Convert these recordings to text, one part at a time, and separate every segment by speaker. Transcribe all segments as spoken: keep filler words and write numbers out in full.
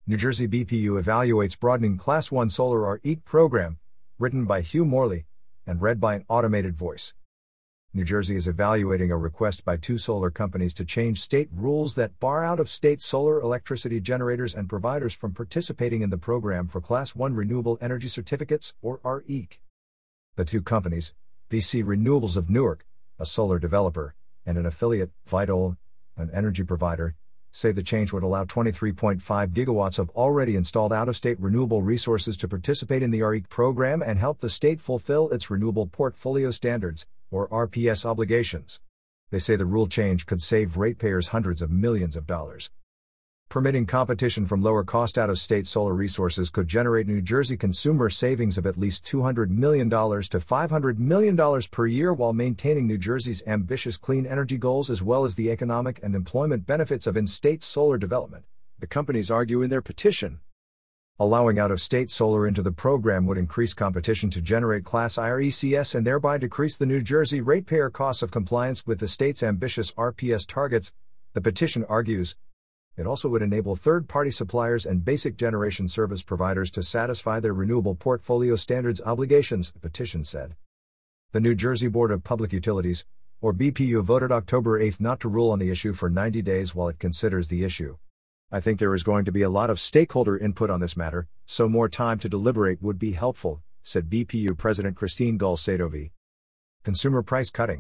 Speaker 1: New Jersey B P U evaluates broadening Class one Solar R E A C program, written by Hugh Morley, and read by an automated voice. New Jersey is evaluating a request by two solar companies to change state rules that bar out-of-state solar electricity generators and providers from participating in the program for Class one Renewable Energy Certificates, or R E A C. The two companies, V C Renewables of Newark, a solar developer, and an affiliate, Vitol, an energy provider, say the change would allow twenty-three point five gigawatts of already installed out-of-state renewable resources to participate in the R E A C program and help the state fulfill its Renewable Portfolio Standards, or R P S obligations. They say the rule change could save ratepayers hundreds of millions of dollars. Permitting competition from lower-cost out-of-state solar resources could generate New Jersey consumer savings of at least two hundred million dollars to five hundred million dollars per year while maintaining New Jersey's ambitious clean energy goals as well as the economic and employment benefits of in-state solar development, the companies argue in their petition. Allowing out-of-state solar into the program would increase competition to generate Class I R E C S and thereby decrease the New Jersey ratepayer costs of compliance with the state's ambitious R P S targets, the petition argues. It also would enable third-party suppliers and basic generation service providers to satisfy their Renewable Portfolio Standards obligations, the petition said. The New Jersey Board of Public Utilities, or B P U, voted October eighth not to rule on the issue for ninety days while it considers the issue. I think there is going to be a lot of stakeholder input on this matter, so more time to deliberate would be helpful, said B P U President Christine Gull-Sadovi. Consumer price cutting.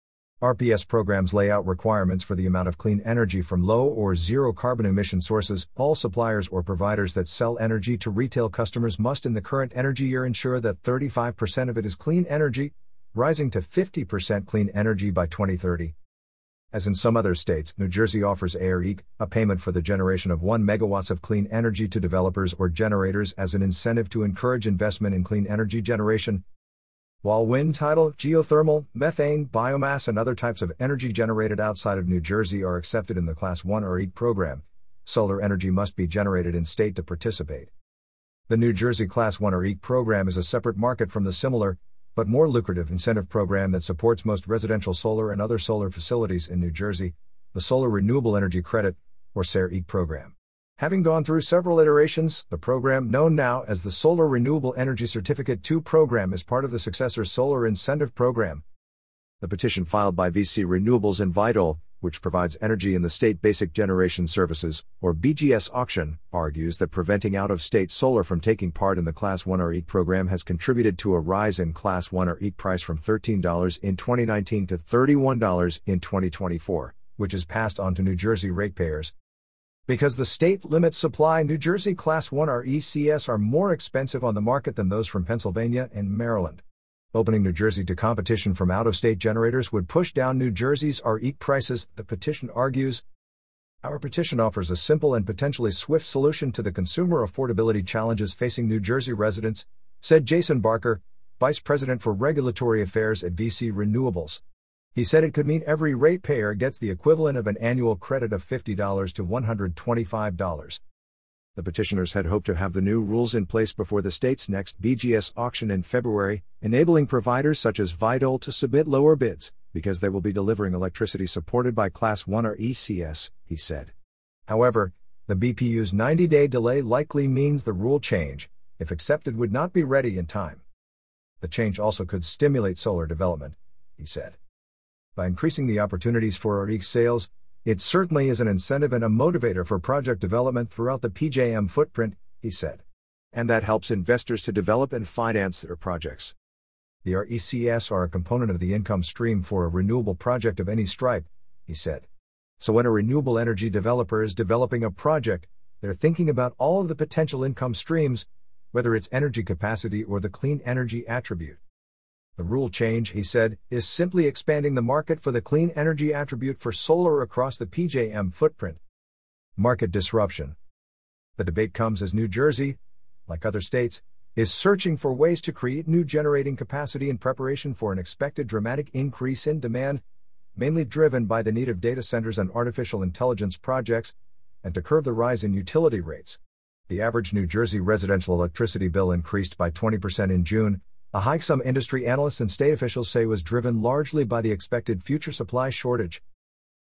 Speaker 1: R P S programs lay out requirements for the amount of clean energy from low or zero carbon emission sources. All suppliers or providers that sell energy to retail customers must in the current energy year ensure that thirty-five percent of it is clean energy, rising to fifty percent clean energy by twenty thirty. As in some other states, New Jersey offers A R E A C, a payment for the generation of one megawatts of clean energy to developers or generators as an incentive to encourage investment in clean energy generation. While wind, tidal, geothermal, methane, biomass and other types of energy generated outside of New Jersey are accepted in the Class one R E A C program, solar energy must be generated in state to participate. The New Jersey Class one R E A C program is a separate market from the similar, but more lucrative incentive program that supports most residential solar and other solar facilities in New Jersey, the Solar Renewable Energy Credit, or S A R E C program. Having gone through several iterations, the program, known now as the Solar Renewable Energy Certificate two program, is part of the successor Solar Incentive Program. The petition filed by V C Renewables and Vitol, which provides energy in the State Basic Generation Services, or B G S auction, argues that preventing out-of-state solar from taking part in the Class one R E A C program has contributed to a rise in Class one R E A C price from thirteen dollars in twenty nineteen to thirty-one dollars in twenty twenty-four, which is passed on to New Jersey ratepayers. Because the state limits supply, New Jersey Class one R E C S are more expensive on the market than those from Pennsylvania and Maryland. Opening New Jersey to competition from out-of-state generators would push down New Jersey's R E A C prices, the petition argues. Our petition offers a simple and potentially swift solution to the consumer affordability challenges facing New Jersey residents, said Jason Barker, Vice President for Regulatory Affairs at V C Renewables. He said it could mean every ratepayer gets the equivalent of an annual credit of fifty dollars to one hundred twenty-five dollars. The petitioners had hoped to have the new rules in place before the state's next B G S auction in February, enabling providers such as Vitol to submit lower bids, because they will be delivering electricity supported by Class one R E C S, he said. However, the B P U's ninety-day delay likely means the rule change, if accepted, would not be ready in time. The change also could stimulate solar development, he said. By increasing the opportunities for R E A C sales, it certainly is an incentive and a motivator for project development throughout the P J M footprint, he said. And that helps investors to develop and finance their projects. The R E C S are a component of the income stream for a renewable project of any stripe, he said. So when a renewable energy developer is developing a project, they're thinking about all of the potential income streams, whether it's energy capacity or the clean energy attribute. The rule change, he said, is simply expanding the market for the clean energy attribute for solar across the P J M footprint. Market disruption. The debate comes as New Jersey, like other states, is searching for ways to create new generating capacity in preparation for an expected dramatic increase in demand, mainly driven by the need of data centers and artificial intelligence projects, and to curb the rise in utility rates. The average New Jersey residential electricity bill increased by twenty percent in June, a hike some industry analysts and state officials say was driven largely by the expected future supply shortage.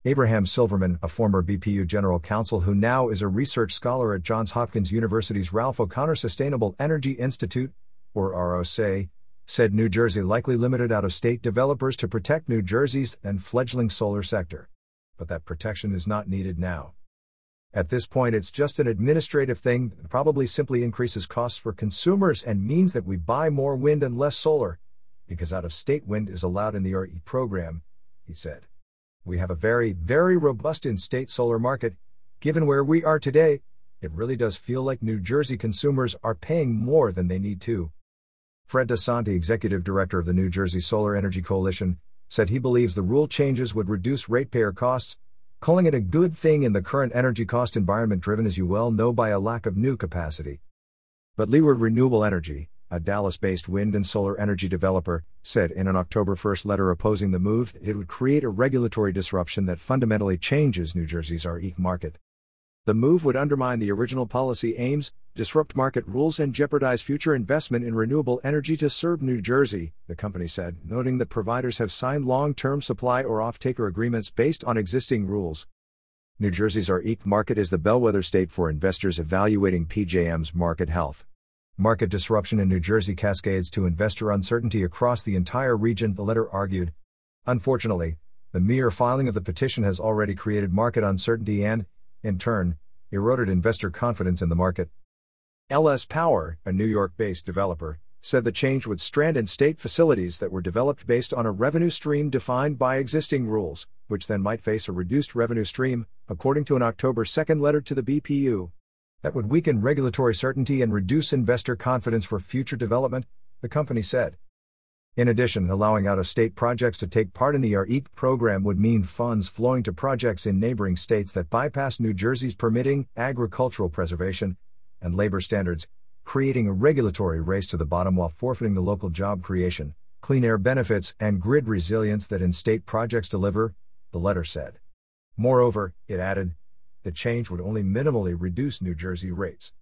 Speaker 1: Abraham Silverman, a former B P U general counsel who now is a research scholar at Johns Hopkins University's Ralph O'Connor Sustainable Energy Institute, or R O S E, said New Jersey likely limited out-of-state developers to protect New Jersey's and fledgling solar sector. But that protection is not needed now. At this point, it's just an administrative thing that probably simply increases costs for consumers and means that we buy more wind and less solar, because out-of-state wind is allowed in the R E program, he said. We have a very, very robust in-state solar market. Given where we are today, it really does feel like New Jersey consumers are paying more than they need to. Fred DeSanti, executive director of the New Jersey Solar Energy Coalition, said he believes the rule changes would reduce ratepayer costs, calling it a good thing in the current energy cost environment driven, as you well know, by a lack of new capacity. But Leeward Renewable Energy, a Dallas-based wind and solar energy developer, said in an October first letter opposing the move it would create a regulatory disruption that fundamentally changes New Jersey's R E market. The move would undermine the original policy aims, disrupt market rules, and jeopardize future investment in renewable energy to serve New Jersey, the company said, noting that providers have signed long-term supply or off-taker agreements based on existing rules. New Jersey's R E market is the bellwether state for investors evaluating P J M's market health. Market disruption in New Jersey cascades to investor uncertainty across the entire region, the letter argued. Unfortunately, the mere filing of the petition has already created market uncertainty and, in turn, eroded investor confidence in the market. L S Power, a New York-based developer, said the change would strand in-state facilities that were developed based on a revenue stream defined by existing rules, which then might face a reduced revenue stream, according to an October second letter to the B P U. That would weaken regulatory certainty and reduce investor confidence for future development, the company said. In addition, allowing out-of-state projects to take part in the R E program would mean funds flowing to projects in neighboring states that bypass New Jersey's permitting, agricultural preservation, and labor standards, creating a regulatory race to the bottom while forfeiting the local job creation, clean air benefits, and grid resilience that in-state projects deliver, the letter said. Moreover, it added, the change would only minimally reduce New Jersey rates.